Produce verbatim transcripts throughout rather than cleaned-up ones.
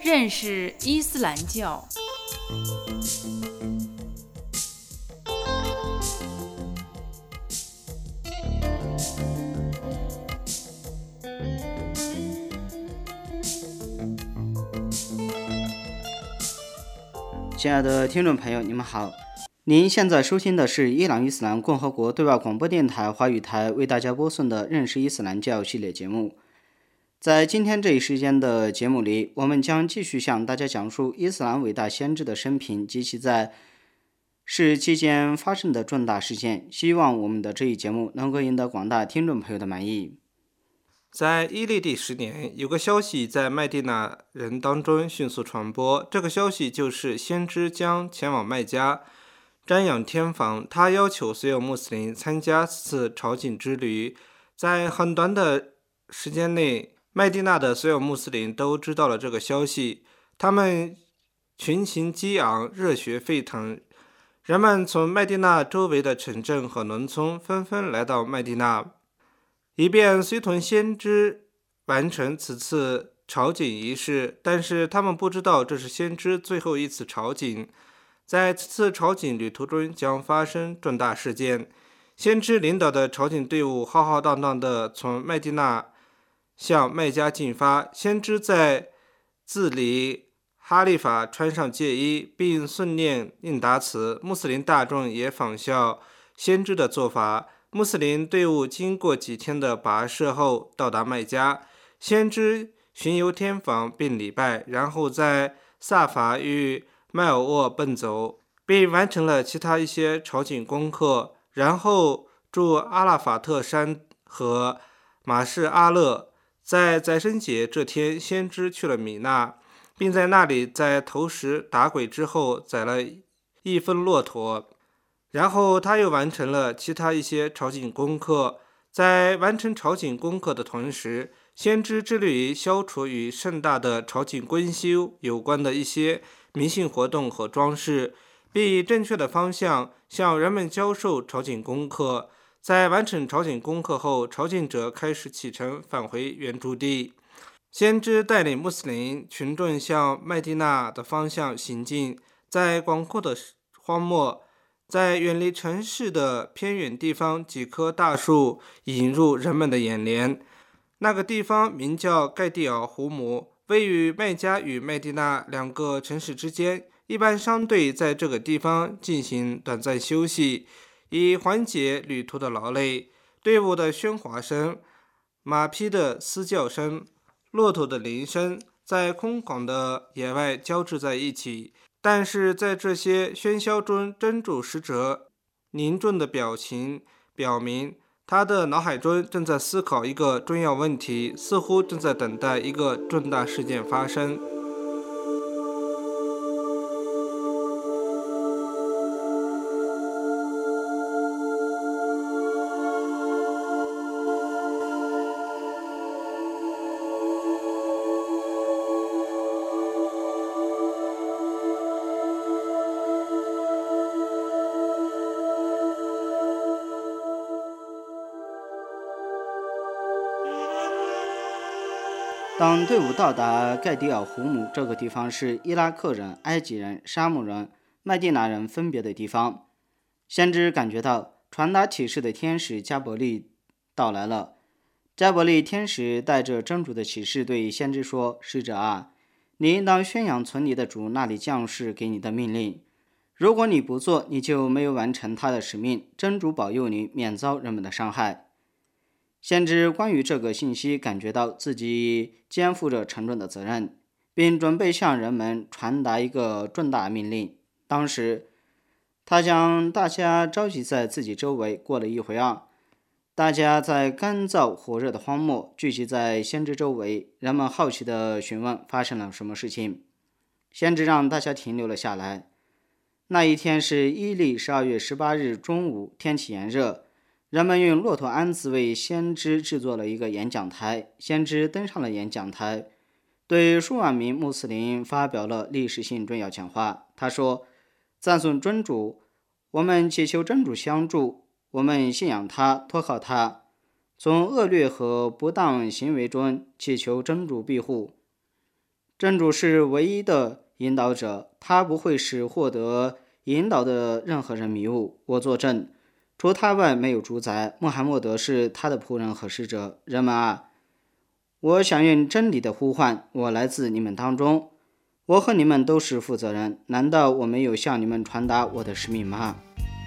认识伊斯兰教。 亲爱的听众朋友，你们好，您现在收听的是伊朗伊斯兰共和国对外广播电台华语台为大家播送的认识伊斯兰教系列节目。在今天这一时间的节目里，我们将继续向大家讲述伊斯兰伟大先知的生平及其在世期间发生的重大事件，希望我们的这一节目能够赢得广大听众朋友的满意。 在伊利第十年，有个消息在麦地那人当中迅速传播，这个消息就是先知将前往麦加瞻仰天房，他要求所有穆斯林参加此次朝觐之旅。在很短的时间内，麦地那的所有穆斯林都知道了这个消息，他们群情激昂，热血沸腾。人们从麦地那周围的城镇和农村纷纷来到麦地那，以便随同先知完成此次朝觐仪式，但是他们不知道这是先知最后一次朝觐。在此次朝觐旅途中将发生重大事件。先知领导的朝觐队伍浩浩荡荡地从麦地那向麦加进发，先知在自里哈利法穿上戒衣，并诵念应答词，穆斯林大众也仿效先知的做法。穆斯林队伍经过几天的跋涉后到达麦加，先知巡游天房并礼拜，然后在萨法与麦尔沃奔走，并完成了其他一些朝觐功课，然后驻阿拉法特山和马士阿勒。在宰牲节这天，先知去了米纳，并在那里在投石打鬼之后宰了一分骆驼，然后他又完成了其他一些朝觐功课。在完成朝觐功课的同时，先知致力于消除与盛大的朝觐公休有关的一些迷信活动和装饰，并以正确的方向向人们教授朝觐功课。在完成朝觐功课后，朝觐者开始启程返回原住地。先知带领穆斯林群众向麦地那的方向行进，在广阔的荒漠，在远离城市的偏远地方，几棵大树引入人们的眼帘。那个地方名叫盖蒂尔胡姆，位于麦加与麦地那两个城市之间。一般商队在这个地方进行短暂休息，以缓解旅途的劳累。队伍的喧哗声、马匹的嘶叫声、骆驼的铃声在空旷的野外交织在一起，但是在这些喧嚣中，真主使者凝重的表情表明，他的脑海中正在思考一个重要问题，似乎正在等待一个重大事件发生。 当队伍到达盖迪尔胡姆，这个地方是伊拉克人、埃及人、沙漠人、麦地那人分别的地方。先知感觉到传达启示的天使加伯利到来了。加伯利天使带着真主的启示对先知说：“使者啊，你应当宣扬从你的主那里降世给你的命令。如果你不做，你就没有完成他的使命。真主保佑你免遭人们的伤害。”先知关于这个信息感觉到自己肩负着沉重的责任，并准备向人们传达一个重大命令。当时他将大家召集在自己周围。过了一会儿，大家在干燥火热的荒漠聚集在先知周围，人们好奇地询问发生了什么事情。先知让大家停留了下来。那一天是伊历十二月十八日中午，天气炎热，人们用骆驼鞍子为先知制作了一个演讲台。先知登上了演讲台，对数万名穆斯林发表了历史性重要讲话。他说：“赞颂真主，我们祈求真主相助，我们信仰他，托靠他，从恶劣和不当行为中祈求真主庇护。 真主是唯一的引导者，他不会使获得引导的任何人迷雾。我作证，除他外没有主宰，穆罕默德是他的仆人和使者。人们啊，我响应真理的呼唤，我来自你们当中，我和你们都是负责人。难道我没有向你们传达我的使命吗？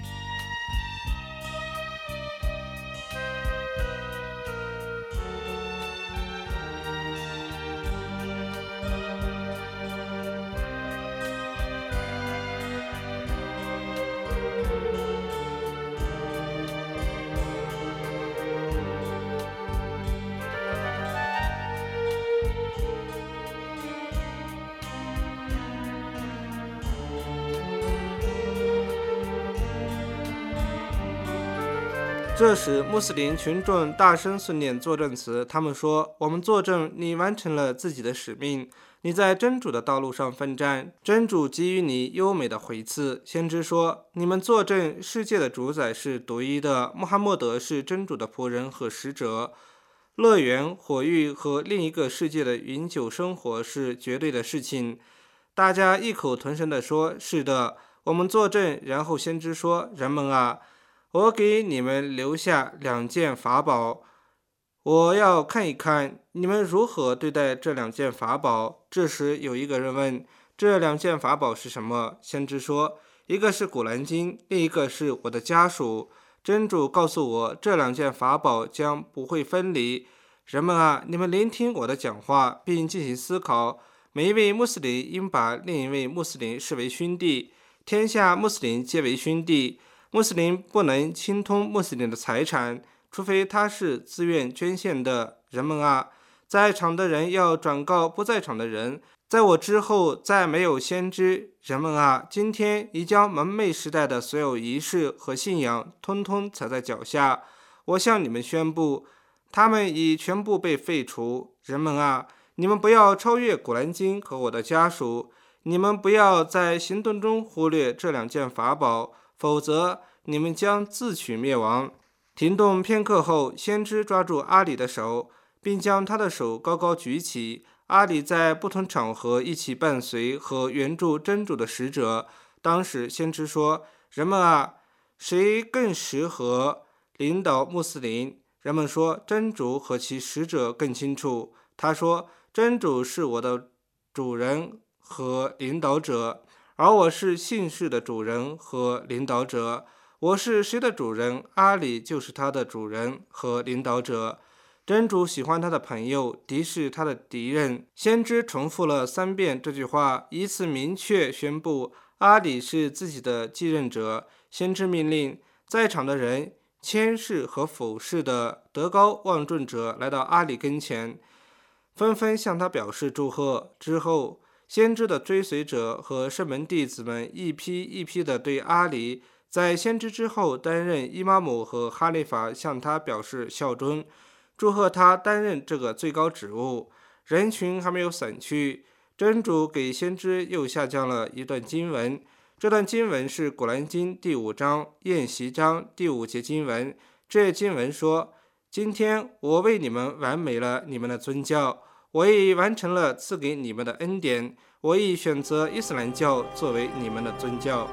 这时穆斯林群众大声诵念作证词，他们说，我们作证你完成了自己的使命，你在真主的道路上奋战，真主给予你优美的回赐。先知说，你们作证世界的主宰是独一的，穆罕默德是真主的仆人和使者，乐园、火狱和另一个世界的永久生活是绝对的事情。大家异口同声地说，是的，我们作证。然后先知说，人们啊，我给你们留下两件法宝，我要看一看你们如何对待这两件法宝。这时有一个人问，这两件法宝是什么？先知说，一个是古兰经，另一个是我的家属。真主告诉我，这两件法宝将不会分离。人们啊，你们聆听我的讲话，并进行思考。每一位穆斯林应把另一位穆斯林视为兄弟，天下穆斯林皆为兄弟。穆斯林不能侵吞穆斯林的财产，除非他是自愿捐献的。人们啊，在场的人要转告不在场的人，在我之后再没有先知。人们啊，今天已将蒙昧时代的所有仪式和信仰通通踩在脚下。我向你们宣布，他们已全部被废除。人们啊，你们不要超越古兰经和我的家属，你们不要在行动中忽略这两件法宝，否则你们将自取灭亡。停顿片刻后，先知抓住阿里的手，并将他的手高高举起。阿里在不同场合一起伴随和援助真主的使者。当时先知说，人们啊，谁更适合领导穆斯林？人们说，真主和其使者更清楚。他说，真主是我的主人和领导者，而我是信士的主人和领导者。我是谁的主人？阿里就是他的主人和领导者。真主喜欢他的朋友，敌视他的敌人。先知重复了三遍这句话，以此明确宣布阿里是自己的继任者。先知命令在场的人，谦视和俯视的德高望重者来到阿里跟前，纷纷向他表示祝贺。之后，先知的追随者和圣门弟子们一批一批地对阿里在先知之后担任伊玛目和哈利法向他表示效忠，祝贺他担任这个最高职务。人群还没有散去，真主给先知又下降了一段经文。这段经文是古兰经第五章宴席章第五节经文。这经文说，今天我为你们完美了你们的宗教，我已完成了赐给你们的恩典，我已选择伊斯兰教作为你们的宗教。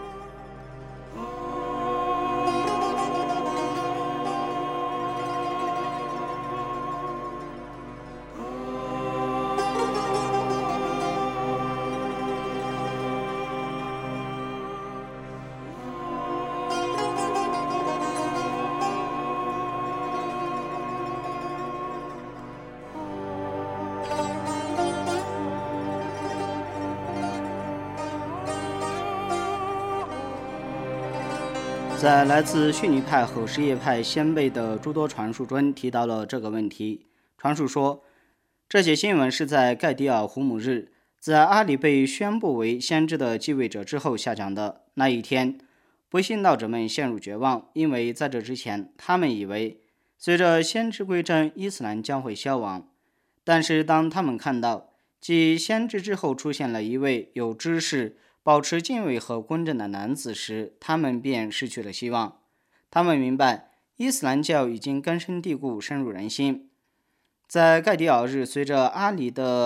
在来自逊尼派和什叶派先辈的诸多传述中提到了这个问题。传述说，这些新闻是在盖迪尔胡姆日，在阿里被宣布为先知的继位者之后下降的。那一天，不信道者们陷入绝望，因为在这之前，他们以为随着先知归正，伊斯兰将会消亡。但是当他们看到继先知之后出现了一位有知识、保持敬畏和公正的男子时，他们便失去了希望。他们明白，伊斯兰教已经根深蒂固，深入人心。在盖迪尔日，随着阿里的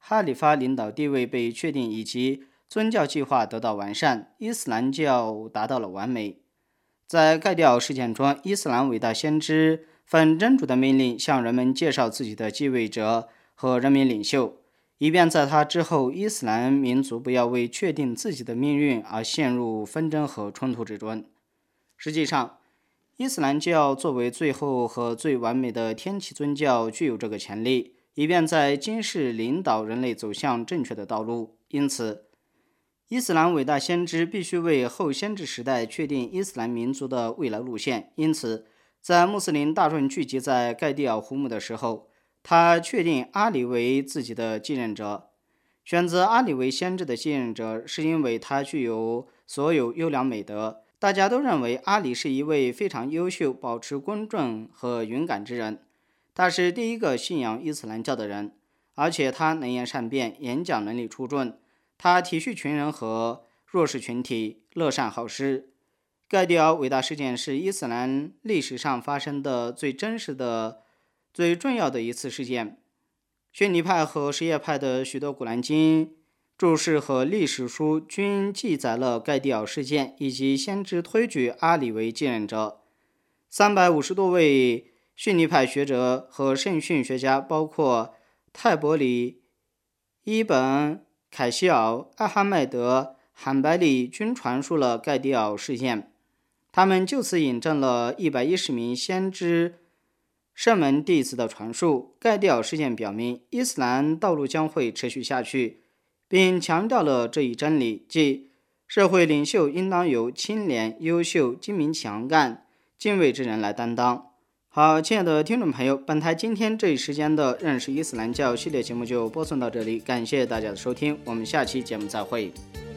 哈里发领导地位被确定，以及宗教计划得到完善，伊斯兰教达到了完美。在盖蒂奥事件中，伊斯兰伟大先知奉真主的命令向人们介绍自己的继位者和人民领袖，以便在他之后，伊斯兰民族不要为确定自己的命运而陷入纷争和冲突之中。实际上，伊斯兰教作为最后和最完美的天启宗教具有这个潜力，以便在今世领导人类走向正确的道路。因此，伊斯兰伟大先知必须为后先知时代确定伊斯兰民族的未来路线。因此，在穆斯林大众聚集在盖蒂尔湖姆的时候，他确定阿里为自己的继任者。选择阿里为先知的继任者，是因为他具有所有优良美德。大家都认为阿里是一位非常优秀、保持公正和勇敢之人。他是第一个信仰伊斯兰教的人，而且他能言善辩，演讲能力出众。他体恤群人和弱势群体，乐善好施。盖蒂尔伟大事件是伊斯兰历史上发生的最真实的、最重要的一次事件。逊尼派和什叶派的许多古兰经注释和历史书均记载了盖蒂尔事件，以及先知推举阿里为继任者。三百五十多位逊尼派学者和圣训学家，包括泰伯里、伊本、凯西尔、艾哈迈德、罕白里，均传述了盖蒂尔事件。他们就此引证了一百一十名先知圣门弟子的传述。盖蒂尔事件表明，伊斯兰道路将会持续下去，并强调了这一真理，即社会领袖应当由清廉、优秀、精明、强干、敬畏之人来担当。好，亲爱的听众朋友，本台今天这一时间的认识伊斯兰教系列节目就播送到这里，感谢大家的收听，我们下期节目再会。